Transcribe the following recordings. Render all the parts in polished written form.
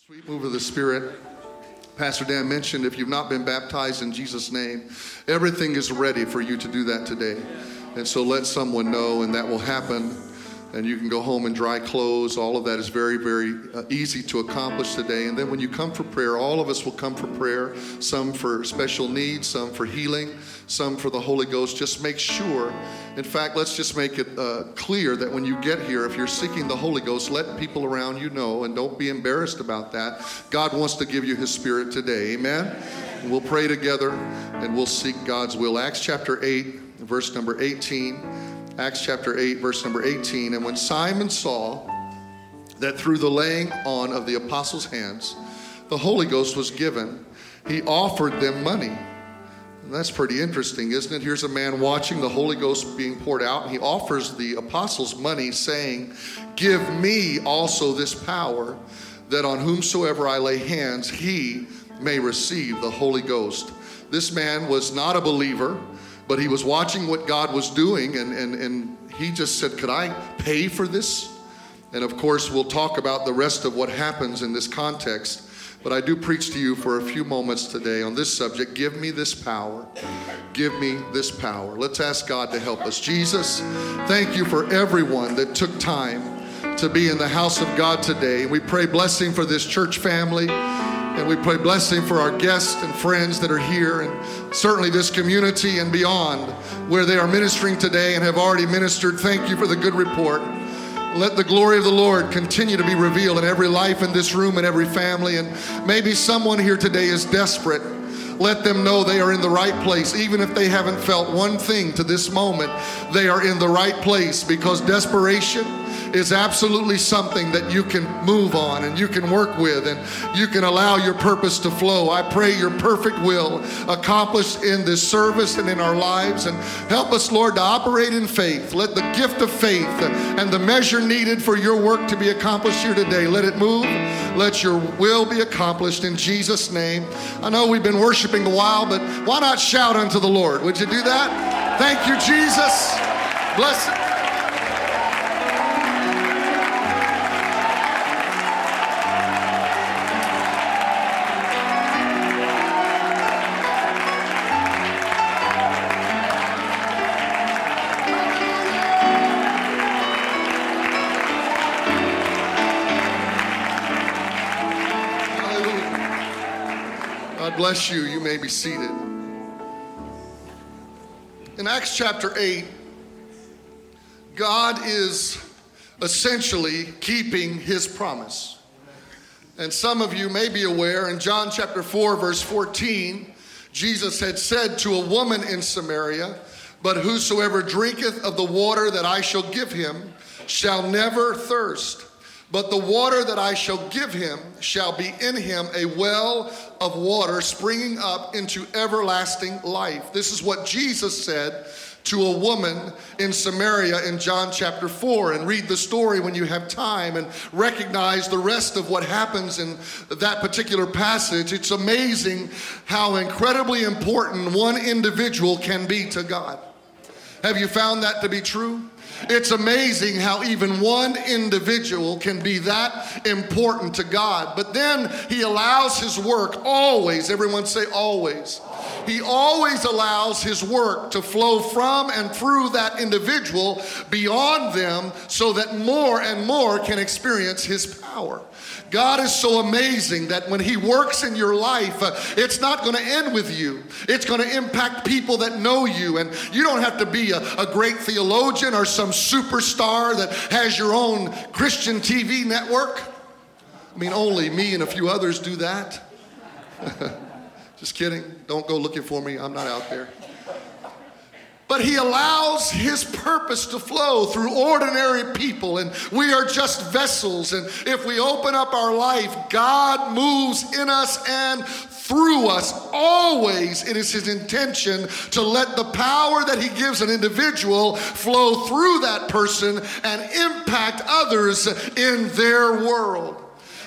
Sweet move of the Spirit. Pastor Dan mentioned if you've not been baptized in Jesus' name, everything is ready for you to do that today. And so let someone know, and that will happen. And you can go home in dry clothes. All of that is very, very easy to accomplish today. And then when you come for prayer, all of us will come for prayer. Some for special needs, some for healing, some for the Holy Ghost. Just make sure. In fact, let's just make it clear that when you get here, if you're seeking the Holy Ghost, let people around you know, and don't be embarrassed about that. God wants to give you His Spirit today. Amen? And we'll pray together, and we'll seek God's will. Acts chapter 8, verse number 18. Acts chapter 8, verse number 18. And when Simon saw that through the laying on of the apostles' hands, the Holy Ghost was given, he offered them money. And that's pretty interesting, isn't it? Here's a man watching the Holy Ghost being poured out, and he offers the apostles money, saying, "Give me also this power, that on whomsoever I lay hands, he may receive the Holy Ghost." This man was not a believer, but he was watching what God was doing, and he just said, "Could I pay for this?" And of course, we'll talk about the rest of what happens in this context. But I do preach to you for a few moments today on this subject. Give me this power. Give me this power. Let's ask God to help us. Jesus, thank you for everyone that took time to be in the house of God today. We pray blessing for this church family. And we pray blessing for our guests and friends that are here, and certainly this community and beyond where they are ministering today and have already ministered. Thank you for the good report. Let the glory of the Lord continue to be revealed in every life in this room and every family. And maybe someone here today is desperate. Let them know they are in the right place. Even if they haven't felt one thing to this moment, they are in the right place, because desperation is absolutely something that you can move on and you can work with, and you can allow your purpose to flow. I pray your perfect will accomplished in this service and in our lives, and help us, Lord, to operate in faith. Let the gift of faith and the measure needed for your work to be accomplished here today, let it move. Let your will be accomplished in Jesus' name. I know we've been worshiping a while, but why not shout unto the Lord? Would you do that? Thank you, Jesus. Bless it. Bless you. You may be seated. In Acts chapter 8, God is essentially keeping His promise. And some of you may be aware, in John chapter 4, verse 14, Jesus had said to a woman in Samaria, "But whosoever drinketh of the water that I shall give him shall never thirst. But the water that I shall give him shall be in him a well of water springing up into everlasting life." This is what Jesus said to a woman in Samaria in John chapter 4. And read the story when you have time and recognize the rest of what happens in that particular passage. It's amazing how incredibly important one individual can be to God. Have you found that to be true? It's amazing how even one individual can be that important to God. But then He allows His work always, everyone say always. He always allows His work to flow from and through that individual beyond them, so that more and more can experience His power. God is so amazing that when He works in your life, it's not going to end with you. It's going to impact people that know you. And you don't have to be a great theologian or some superstar that has your own Christian TV network. I mean, only me and a few others do that. Just kidding. Don't go looking for me. I'm not out there. But He allows His purpose to flow through ordinary people, and we are just vessels. And if we open up our life, God moves in us and through us. Always it is His intention to let the power that He gives an individual flow through that person and impact others in their world.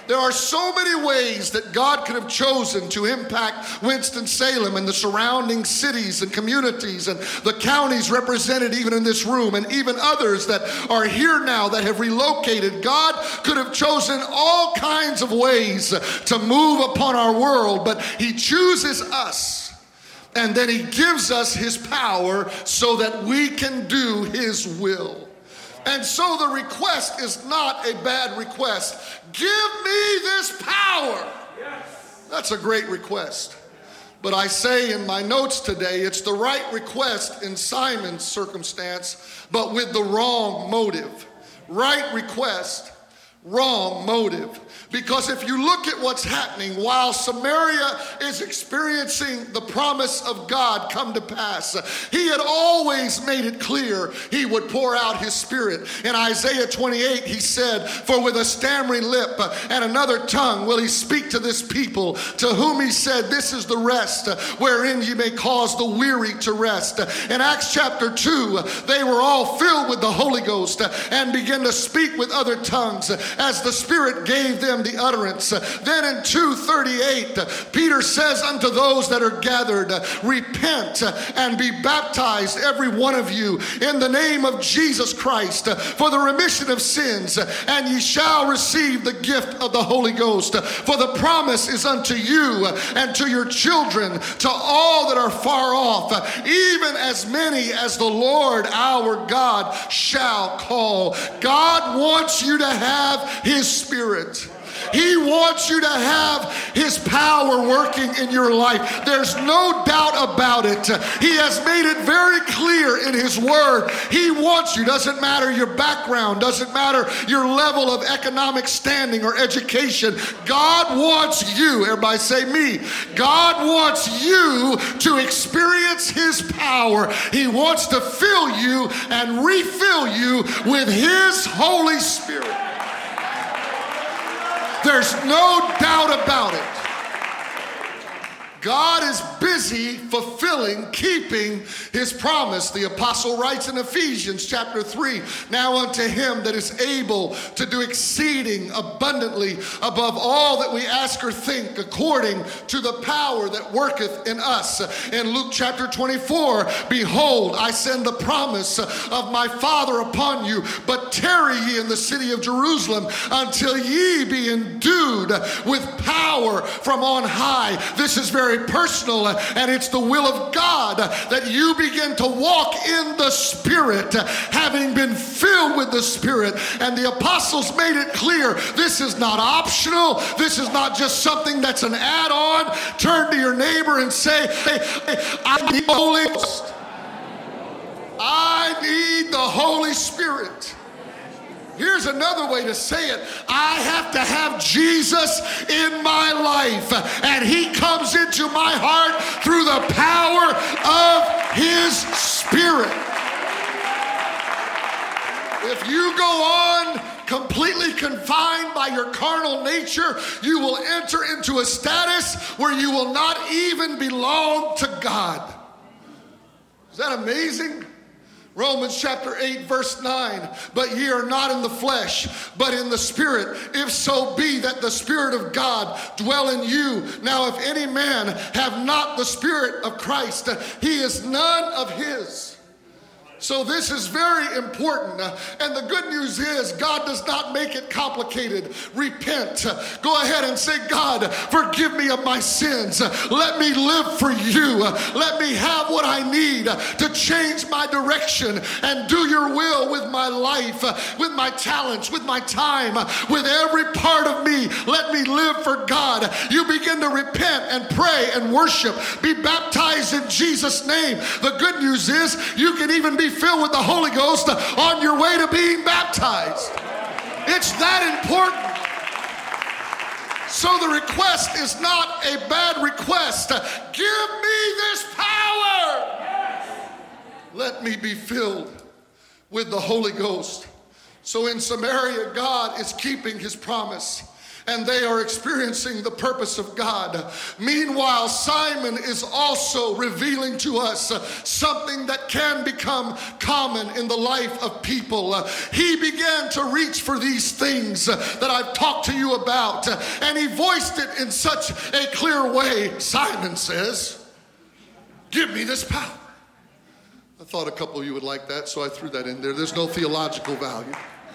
There are so many ways that God could have chosen to impact Winston-Salem and the surrounding cities and communities and the counties represented even in this room, and even others that are here now that have relocated. God could have chosen all kinds of ways to move upon our world, but he chooses us, and then he gives us his power so that we can do his will. And so the request is not a bad request. Give me this power. That's a great request. But I say in my notes today, it's the right request in Simon's circumstance, but with the wrong motive. Right request, wrong motive. Because if you look at what's happening while Samaria is experiencing the promise of God come to pass, he had always made it clear he would pour out his spirit. In Isaiah 28, he said, for with a stammering lip and another tongue will he speak to this people, to whom he said, this is the rest wherein ye may cause the weary to rest. In Acts chapter 2, they were all filled with the Holy Ghost and began to speak with other tongues as the Spirit gave them the utterance. Then in 2:38, Peter says unto those that are gathered, repent and be baptized every one of you in the name of Jesus Christ for the remission of sins, and ye shall receive the gift of the Holy Ghost. For the promise is unto you and to your children, to all that are far off, even as many as the Lord our God shall call. God wants you to have his Spirit. He wants you to have his power working in your life. There's no doubt about it. He has made it very clear in his word. He wants you. Doesn't matter your background, doesn't matter your level of economic standing or education. God wants you. Everybody say me. God wants you to experience his power. He wants to fill you and refill you with his Holy Spirit. There's no doubt about it. God is busy fulfilling, keeping his promise. The apostle writes in Ephesians chapter 3, now unto him that is able to do exceeding abundantly above all that we ask or think, according to the power that worketh in us. In Luke chapter 24, behold, I send the promise of my Father upon you, but tarry ye in the city of Jerusalem until ye be endued with power from on high. This is very personal, and it's the will of God that you begin to walk in the Spirit, having been filled with the Spirit. And the apostles made it clear, this is not optional. This is not just something that's an add-on. Turn to your neighbor and say, hey, I need the Holy Ghost. I need the Holy Spirit. Here's another way to say it. I have to have Jesus in my life, and he comes into my heart through the power of his Spirit. If you go on completely confined by your carnal nature, you will enter into a status where you will not even belong to God. Is that amazing? Romans chapter 8 verse 9, but ye are not in the flesh, but in the Spirit, if so be that the Spirit of God dwell in you. Now if any man have not the Spirit of Christ, he is none of his. So this is very important. And the good news is God does not make it complicated. Repent. Go ahead and say, God, forgive me of my sins. Let me live for you. Let me have what I need to change my direction and do your will with my life, with my talents, with my time, with every part of me. Let me live for God. You begin to repent and pray and worship. Be baptized in Jesus' name. The good news is you can even be filled with the Holy Ghost on your way to being baptized. It's that important. So the request is not a bad request. Give me this power. Let me be filled with the Holy Ghost. So in Samaria, God is keeping his promise, and they are experiencing the purpose of God. Meanwhile, Simon is also revealing to us something that can become common in the life of people. He began to reach for these things that I've talked to you about. And he voiced it in such a clear way. Simon says, give me this power. I thought a couple of you would like that, so I threw that in there. There's no theological value.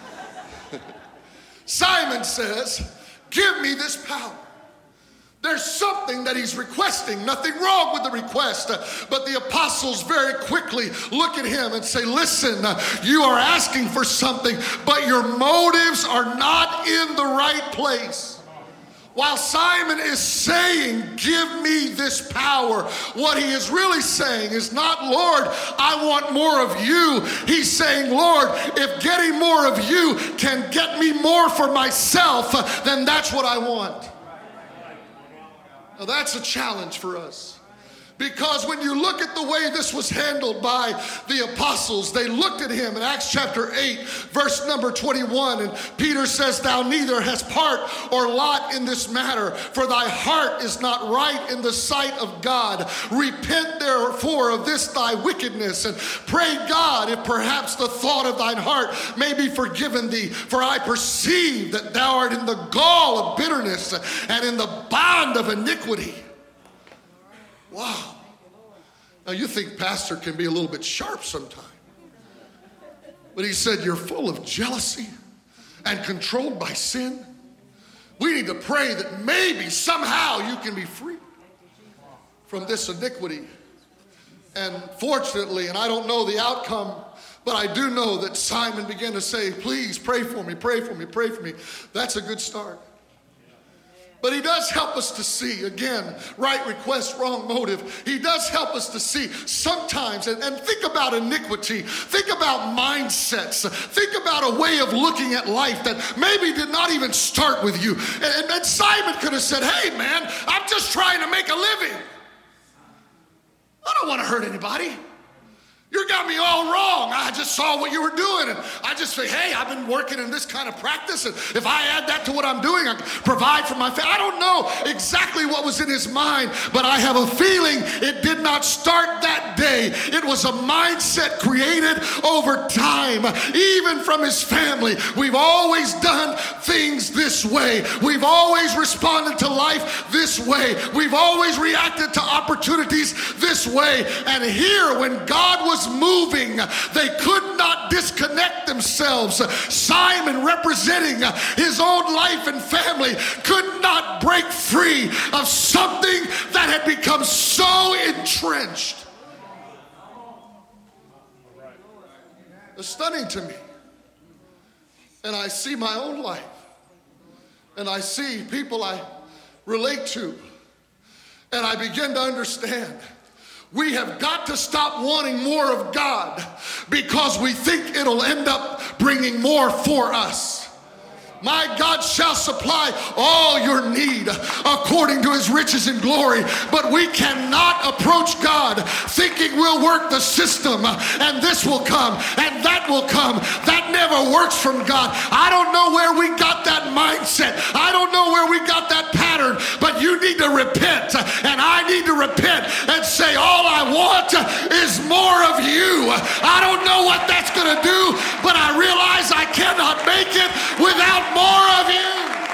Simon says, give me this power. There's something that he's requesting. Nothing wrong with the request. But the apostles very quickly look at him and say, listen, you are asking for something, but your motives are not in the right place. While Simon is saying, give me this power, what he is really saying is not, Lord, I want more of you. He's saying, Lord, if getting more of you can get me more for myself, then that's what I want. Now that's a challenge for us. Because when you look at the way this was handled by the apostles, they looked at him in Acts chapter 8, verse number 21, and Peter says, thou neither hast part or lot in this matter, for thy heart is not right in the sight of God. Repent therefore of this thy wickedness, and pray God if perhaps the thought of thine heart may be forgiven thee. For I perceive that thou art in the gall of bitterness and in the bond of iniquity. Wow. Now you think pastor can be a little bit sharp sometimes. But he said, you're full of jealousy and controlled by sin. We need to pray that maybe somehow you can be free from this iniquity. And fortunately, and I don't know the outcome, but I do know that Simon began to say, please pray for me, pray for me, pray for me. That's a good start. But he does help us to see, again, right request, wrong motive. He does help us to see sometimes, and think about iniquity, think about mindsets, think about a way of looking at life that maybe did not even start with you. And Simon could have said, hey man, I'm just trying to make a living. I don't want to hurt anybody. You got me all wrong. I just saw what you were doing, and I just say, hey, I've been working in this kind of practice, and if I add that to what I'm doing, I can provide for my family. I don't know exactly what was in his mind, but I have a feeling it did not start that day. It was a mindset created over time, even from his family. We've always done things this way. We've always responded to life this way. We've always reacted to opportunities this way. And here, when God was moving, they could not disconnect themselves. Simon, representing his own life and family, could not break free of something that had become so entrenched. It's stunning to me. And I see my own life, and I see people I relate to, and I begin to understand. We have got to stop wanting more of God because we think it'll end up bringing more for us. My God shall supply all your need according to his riches and glory. But we cannot approach God thinking we'll work the system and this will come and that will come. That never works from God. I don't know where we got that mindset. I don't know where we got that pattern. But you need to repent, and I need to repent and say, all I want is more of you. I don't know what that's going to do, but I realize I cannot make it without more of you.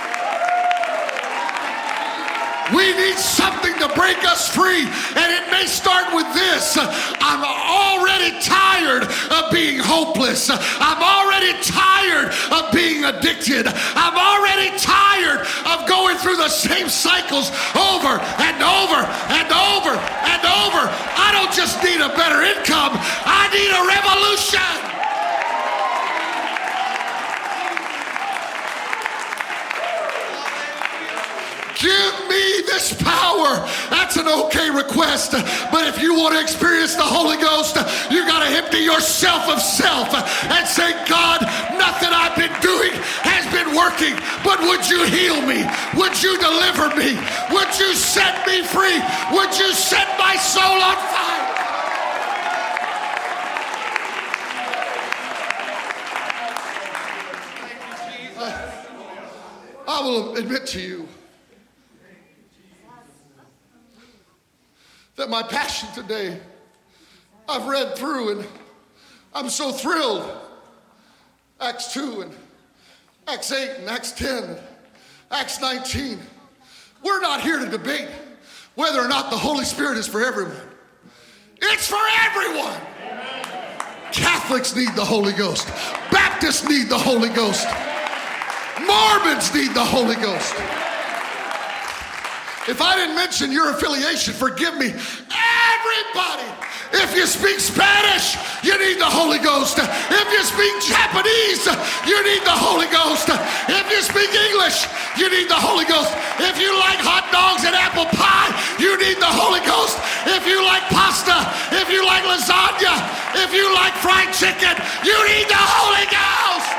We need something to break us free, and it may start with this. I'm already tired of being hopeless. I'm already tired of being addicted. I'm already tired of going through the same cycles over and over and over and over. I don't just need a better income. I need a revolution. Give me this power. That's an okay request. But if you want to experience the Holy Ghost, you got to empty yourself of self and say, God, nothing I've been doing has been working, but would you heal me? Would you deliver me? Would you set me free? Would you set my soul on fire? I will admit to you that my passion today, I've read through and I'm so thrilled. Acts 2 and Acts 8 and Acts 10. Acts 19. We're not here to debate whether or not the Holy Spirit is for everyone. It's for everyone. Catholics need the Holy Ghost. Baptists need the Holy Ghost. Mormons need the Holy Ghost. If I didn't mention your affiliation, forgive me. Everybody. If you speak Spanish, you need the Holy Ghost. If you speak Japanese, you need the Holy Ghost. If you speak English, you need the Holy Ghost. If you like hot dogs and apple pie, you need the Holy Ghost. If you like pasta, if you like lasagna, if you like fried chicken, you need the Holy Ghost.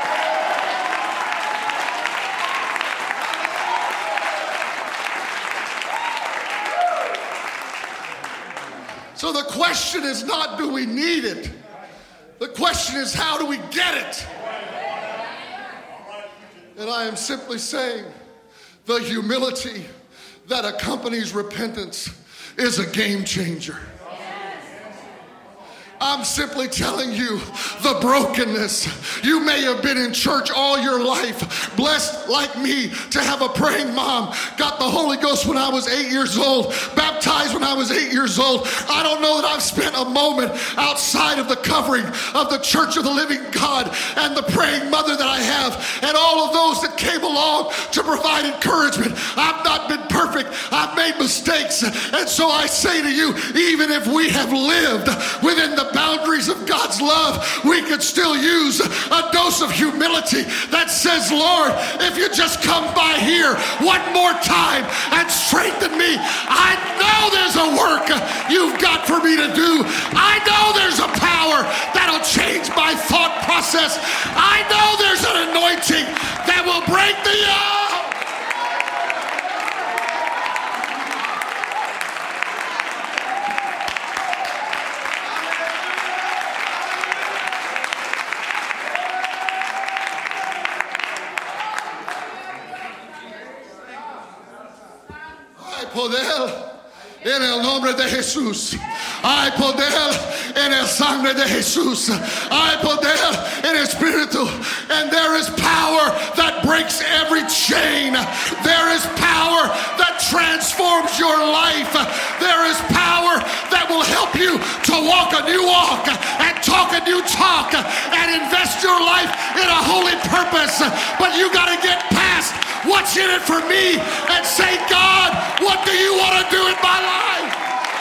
So the question is not, do we need it? The question is, how do we get it? And I am simply saying, the humility that accompanies repentance is a game changer. I'm simply telling you the brokenness. You may have been in church all your life, blessed like me to have a praying mom, got the Holy Ghost when I was 8 years old, baptized when I was 8 years old. I don't know that I've spent a moment outside of the covering of the Church of the Living God and the praying mother that I have and all of those that came along to provide encouragement. I've not been perfect. I've made mistakes. And so I say to you, even if we have lived within the boundaries of God's love, we could still use a dose of humility that says, Lord, if you just come by here one more time and strengthen me. I know there's a work you've got for me to do. I know there's a power that'll change my thought process. I know there's an anointing that will break the yoke. Poder en el nombre de Jesús. Hay poder en el sangre de Jesús. Hay poder en Espíritu. And there is power that breaks every chain. There is power that transforms your life. There is power that will help you to walk a new walk and talk a new talk and invest your life in a holy purpose. But you got to get past what's in it for me and say, God, what do you want to do in my life?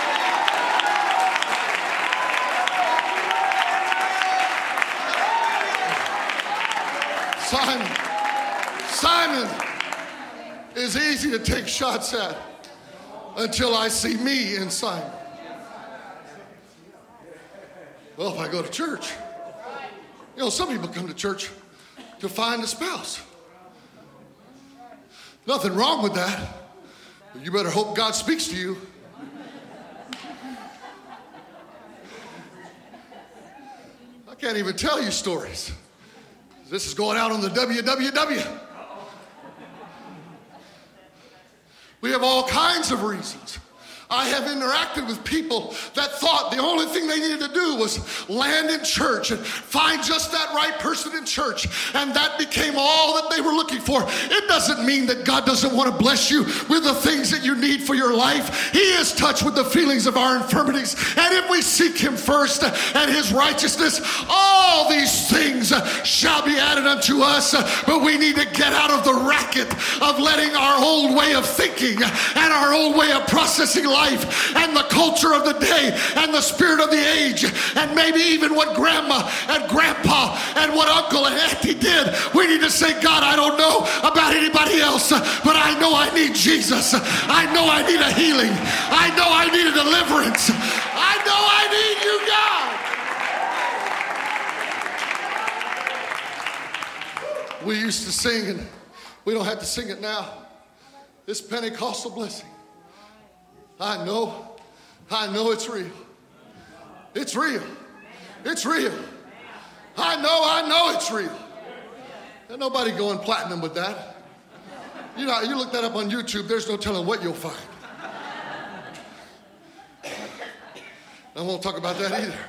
Simon is easy to take shots at until I see me in Simon. Well, if I go to church, you know, some people come to church to find a spouse. Nothing wrong with that. But you better hope God speaks to you. I can't even tell you stories. This is going out on the WWW. We have all kinds of reasons. I have interacted with people that thought the only thing they needed to do was land in church and find just that right person in church, and that became all that they were looking for. It doesn't mean that God doesn't want to bless you with the things that you need for your life. He is touched with the feelings of our infirmities, and if we seek Him first and His righteousness, all these things shall be added unto us. But we need to get out of the racket of letting our old way of thinking and our old way of processing life and the culture of the day and the spirit of the age and maybe even what grandma and grandpa and what uncle and auntie did. We need to say, God, I don't know about anybody else, but I know I need Jesus. I know I need a healing. I know I need a deliverance. I know I need you, God. We used to sing, and we don't have to sing it now. This Pentecostal blessing. I know it's real. It's real. It's real. I know it's real. There's nobody going platinum with that. You know, you look that up on YouTube, there's no telling what you'll find. I won't talk about that either.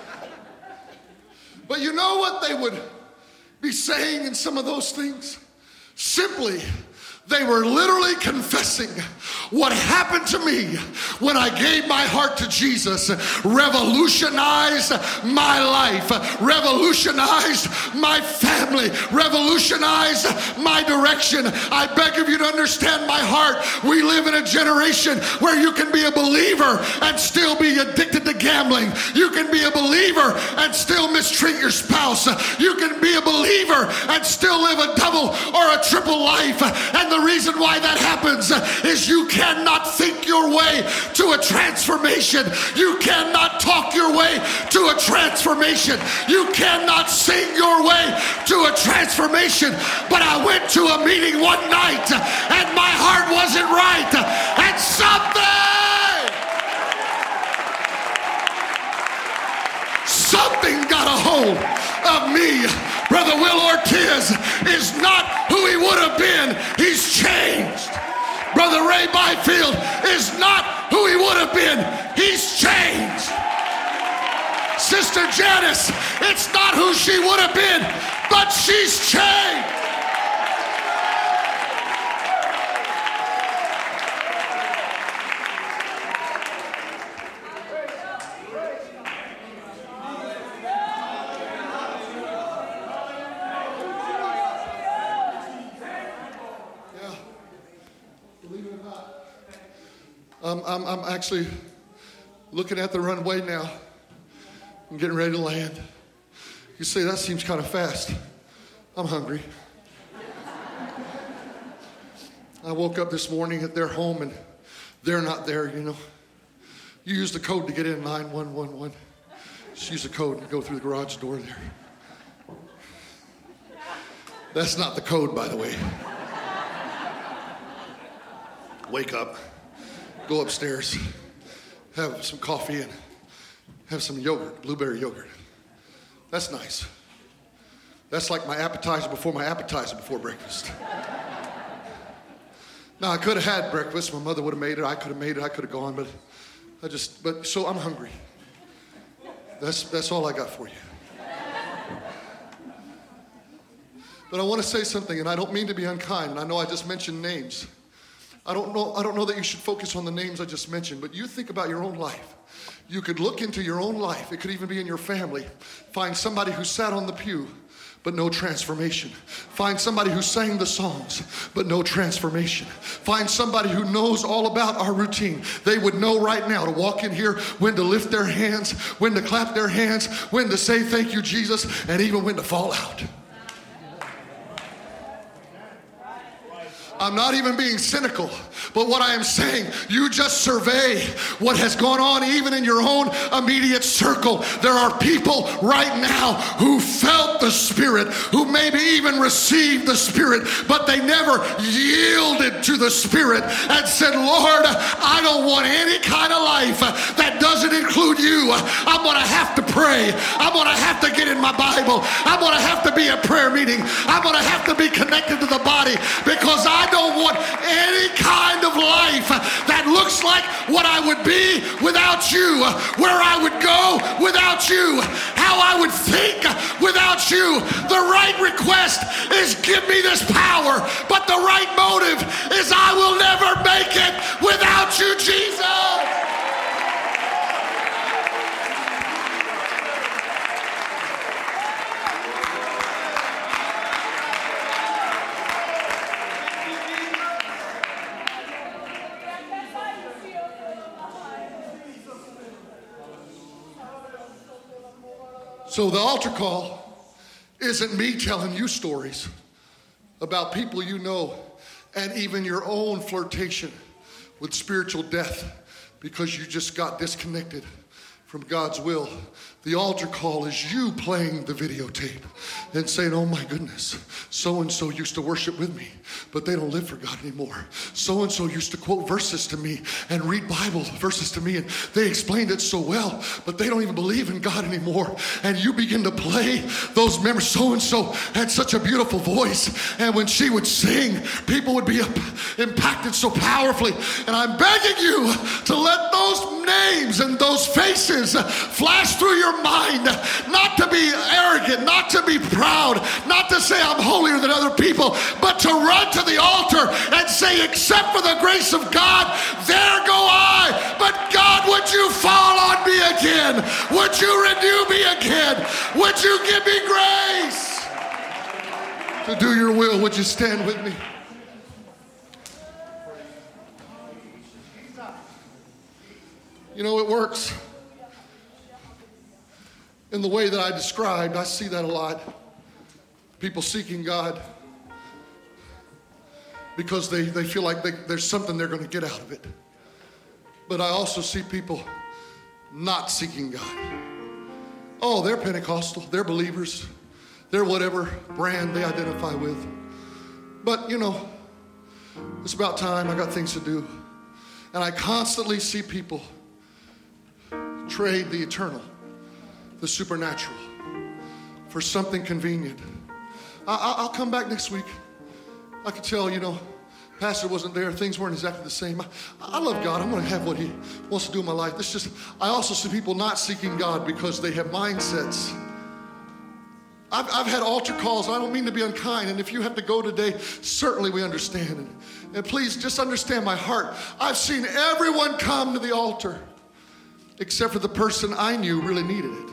But you know what they would be saying in some of those things? Simply They were literally confessing what happened to me when I gave my heart to Jesus revolutionized my life, revolutionized my family, revolutionized my direction. I beg of you to understand my heart. We live in a generation where you can be a believer and still be addicted to gambling. You can be a believer and still mistreat your spouse. You can be a believer and still live a double or a triple life. And the reason why that happens is you cannot think your way to a transformation. You cannot talk your way to a transformation. You cannot sing your way to a transformation. But I went to a meeting one night and my heart wasn't right. And something got a hold of me. Brother Will Ortiz is not who he would have been. He's changed. Brother Ray Byfield is not who he would have been. He's changed. Sister Janice, it's not who she would have been, but she's changed. I'm actually looking at the runway now. I'm getting ready to land. You say, that seems kind of fast. I'm hungry. I woke up this morning at their home and they're not there, you know. You use the code to get in, 9111. Just use the code and go through the garage door there. That's not the code, by the way. Wake up. Go upstairs, have some coffee and have some yogurt, blueberry yogurt. That's nice. That's like my appetizer before breakfast. Now, I could have had breakfast. My mother would have made it. I could have made it. I could have gone, but so I'm hungry. That's all I got for you. But I want to say something, and I don't mean to be unkind, and I know I just mentioned names. I don't know that you should focus on the names I just mentioned, but you think about your own life. You could look into your own life. It could even be in your family. Find somebody who sat on the pew, but no transformation. Find somebody who sang the songs, but no transformation. Find somebody who knows all about our routine. They would know right now to walk in here, when to lift their hands, when to clap their hands, when to say thank you, Jesus, and even when to fall out. I'm not even being cynical, but what I am saying, you just survey what has gone on even in your own immediate circle. There are people right now who felt the Spirit, who maybe even received the Spirit, but they never yielded to the Spirit and said, Lord, I don't want any kind of life that doesn't include you. I'm going to have to pray. I'm going to have to get in my Bible. I'm going to have to be at prayer meeting. I'm going to have to be connected to the body, because I don't want any kind of life that looks like what I would be without you, where I would go without you, how I would think without you. The right request is give me this power, but the right motive is I will never make it without you, Jesus. So the altar call isn't me telling you stories about people you know and even your own flirtation with spiritual death because you just got disconnected from God's will. The altar call is you playing the videotape and saying, oh my goodness, so-and-so used to worship with me, but they don't live for God anymore. So-and-so used to quote verses to me and read Bible verses to me, and they explained it so well, but they don't even believe in God anymore. And you begin to play those memories. So-and-so had such a beautiful voice, and when she would sing, people would be up impacted so powerfully. And I'm begging you to let those names and those faces flash through your mind, not to be arrogant, not to be proud, not to say I'm holier than other people, but to run to the altar and say, except for the grace of God, there go I. But God, would you fall on me again? Would you renew me again? Would you give me grace to do your will? Would you stand with me? You know, it works in the way that I described. I see that a lot. People seeking God because they feel like there's something they're going to get out of it. But I also see people not seeking God. Oh, they're Pentecostal, they're believers, they're whatever brand they identify with. But, you know, it's about time. I got things to do. And I constantly see people trade the eternal, the supernatural, for something convenient. I'll come back next week. I could tell, you know, Pastor wasn't there. Things weren't exactly the same. I love God. I'm going to have what he wants to do in my life. I also see people not seeking God because they have mindsets. I've had altar calls. I don't mean to be unkind. And if you have to go today, certainly we understand. And please just understand my heart. I've seen everyone come to the altar except for the person I knew really needed it.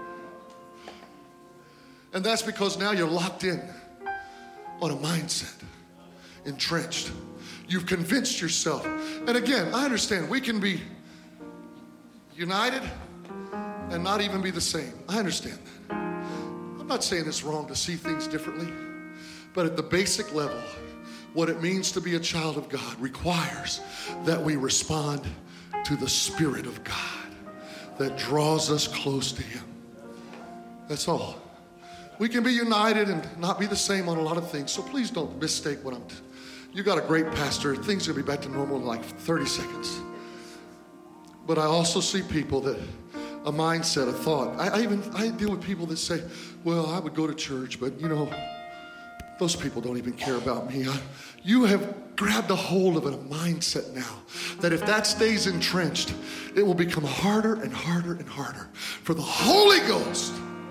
And that's because now you're locked in on a mindset, entrenched. You've convinced yourself. And again, I understand we can be united and not even be the same. I understand that. I'm not saying it's wrong to see things differently, but at the basic level, what it means to be a child of God requires that we respond to the Spirit of God that draws us close to Him. That's all. We can be united and not be the same on a lot of things, so please don't mistake what I'm doing. You got a great pastor. Things are going to be back to normal in like 30 seconds. But I also see people that a mindset, a thought. I deal with people that say, well, I would go to church, but you know, those people don't even care about me. You have grabbed a hold of a mindset now that if that stays entrenched, it will become harder and harder and harder for the Holy Ghost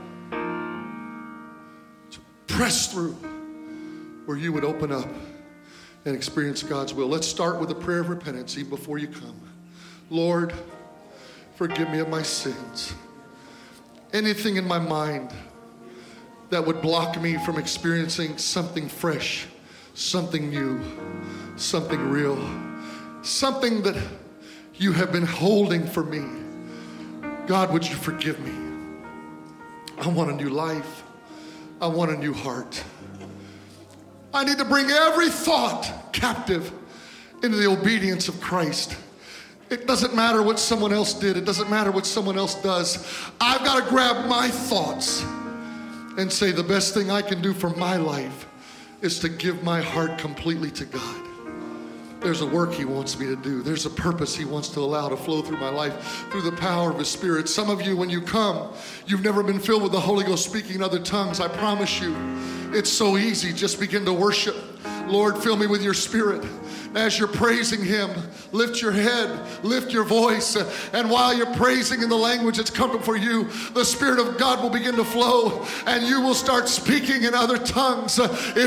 to press through where you would open up and experience God's will. Let's start with a prayer of repentance even before you come. Lord, forgive me of my sins. Anything in my mind that would block me from experiencing something fresh, something new, something real, something that you have been holding for me. God, would you forgive me? I want a new life. I want a new heart. I need to bring every thought captive into the obedience of Christ. It doesn't matter what someone else did. It doesn't matter what someone else does. I've got to grab my thoughts and say the best thing I can do for my life is to give my heart completely to God. There's a work He wants me to do. There's a purpose He wants to allow to flow through my life through the power of His Spirit. Some of you, when you come, you've never been filled with the Holy Ghost speaking in other tongues. I promise you, it's so easy. Just begin to worship. Lord, fill me with your Spirit. As you're praising Him, lift your head, lift your voice, and while you're praising in the language that's comfortable for you, the Spirit of God will begin to flow, and you will start speaking in other tongues.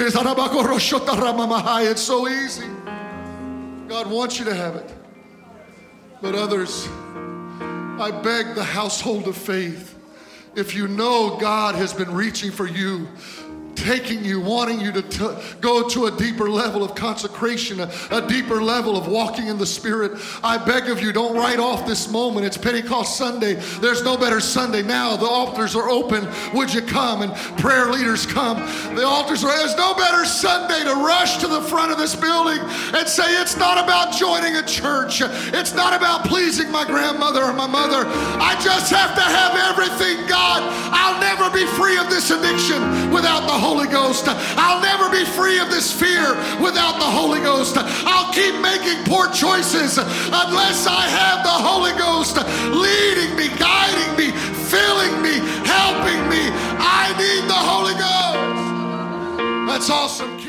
It's so easy. God wants you to have it. But others, I beg the household of faith, if you know God has been reaching for you, taking you, wanting you to go to a deeper level of consecration, a deeper level of walking in the Spirit, I beg of you, don't write off this moment. It's Pentecost Sunday. There's no better Sunday now. The altars are open. Would you come? And prayer leaders come. The altars are, there's no better Sunday to rush to the front of this building and say, it's not about joining a church. It's not about pleasing my grandmother or my mother. I just have to have everything, God. I'll never be free of this addiction without the Holy Ghost. I'll never be free of this fear without the Holy Ghost. I'll keep making poor choices unless I have the Holy Ghost leading me, guiding me, filling me, helping me. I need the Holy Ghost. That's awesome.